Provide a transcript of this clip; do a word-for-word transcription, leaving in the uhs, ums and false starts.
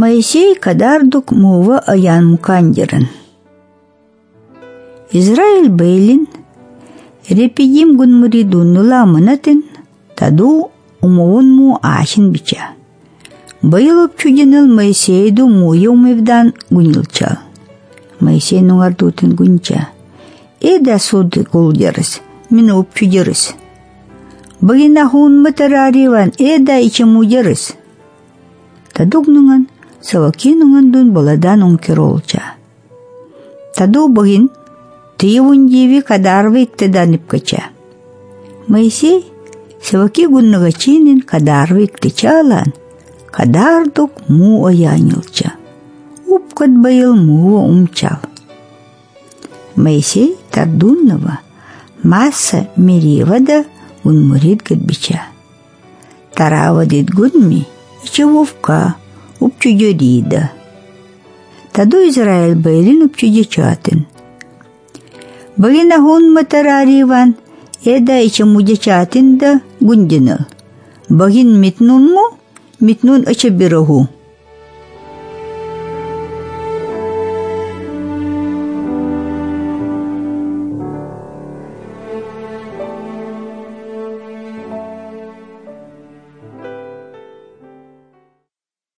Моисей кадардук мува аян мукандерын. Израиль бейлин репидим гунмуридун нуламынатын таду умовун му ашин бича. Бейлуп чудиныл Моисейду муя умевдан гунилчал. Моисей нуңардутын гунча. Эда суды гулдерыс, мину упчудерыс. Багина хун матарариван эда ича мудерыс. Тадук нуңан саваки нуңандун боладан ункеролча. Таду багин тыевун деви кадарвы иктедан ипкача. Моисей саваки гуннагачинин кадарвы иктечалан кадардук му оянилча. Упкат байыл муа умчал. Моисей тардуннава масса меривада гунмурит гадбича. Таравадит гунми ича вовка упчудерида. Таду Израиль бейлин упчудечатын. Багина хун матарариван эда ича мудечатын да гундинал. Багин митнун му, митнун ача бирогу.